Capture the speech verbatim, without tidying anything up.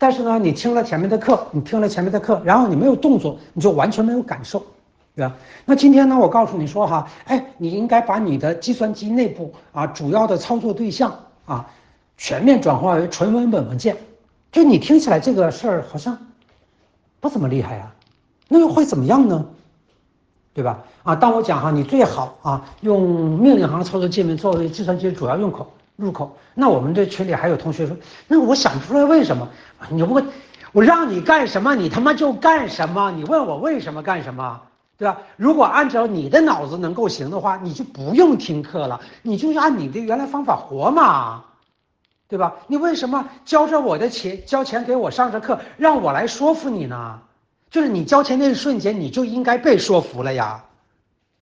但是呢，你听了前面的课，你听了前面的课，然后你没有动作，你就完全没有感受，对吧？那今天呢，我告诉你说哈，哎，你应该把你的计算机内部啊主要的操作对象啊全面转化为纯文本文件。就你听起来这个事儿好像不怎么厉害啊，那又会怎么样呢？对吧？啊，当我讲哈，你最好啊用命令行操作界面作为计算机主要用口入口。那我们这群里还有同学说，那我想不出来为什么？你问，我让你干什么，你他妈就干什么？你问我为什么干什么？对吧？如果按照你的脑子能够行的话，你就不用听课了，你就按你的原来方法活嘛，对吧？你为什么交着我的钱，交钱给我上着课，让我来说服你呢？就是你交钱那一瞬间，你就应该被说服了呀。